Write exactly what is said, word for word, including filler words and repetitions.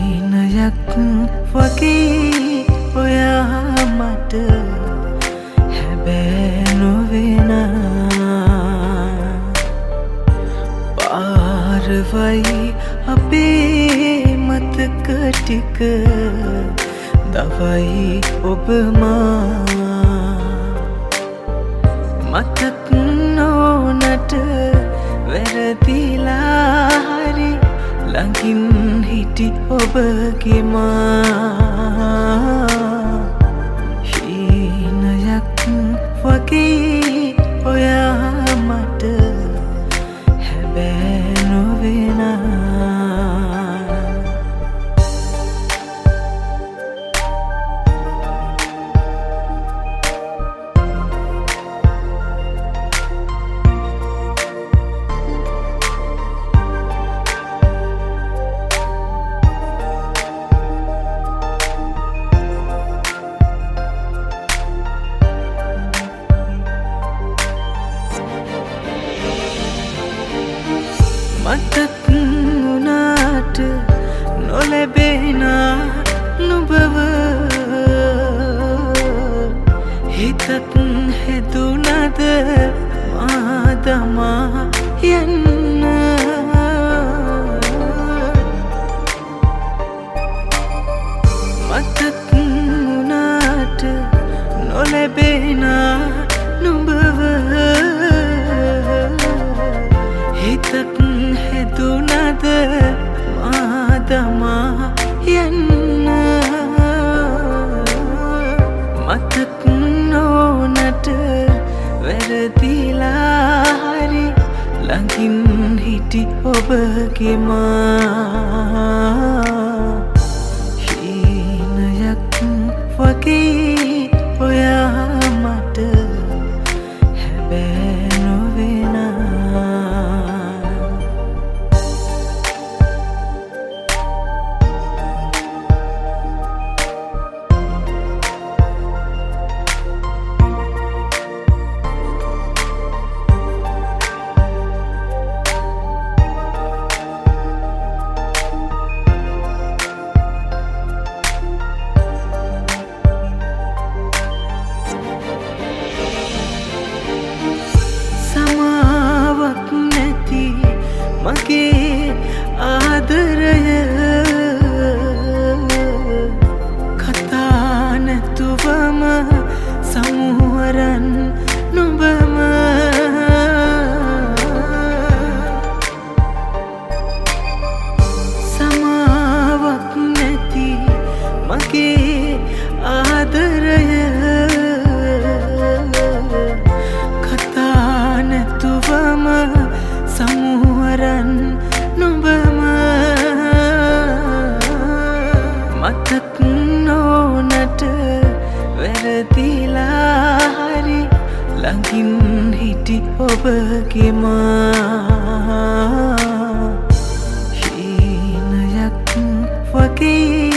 හීනයක් වගේ ඔයා මට හැබෑ නොවෙනා පාරවයි අපේ මතක ටික දවයි ඔබමා මතක් නොනට වැරදිලා හරි ළඟින් හිටි ඔබගේ මා හීනයක් වගේ ඔයා මට හැබෑ නොවෙනා මතක් වුණාට නොලැබෙන නුඹව හිතත් හැදුනද මා දමා යන්න මතක් වුණාට නොලැබෙන නුඹව හිතත් හැදුනද මා දමා යන්න මතක් නොනට වැරදිලා හරි ළඟින් හිටි ඔබගේ මා හීනයක් වගේ ඔයා මට හැබෑ නොවෙනා මගේ ආදරය කතා නැතුවම සමුවරන් නුඹම සමාවක් නැති මගේ ආදරය කතා නැතුවම සමුවරන් නුඹම මතක් නොනට වැරදිලා හරි ළඟින් හිටි ඔබගේ මා හීනයක් වගේ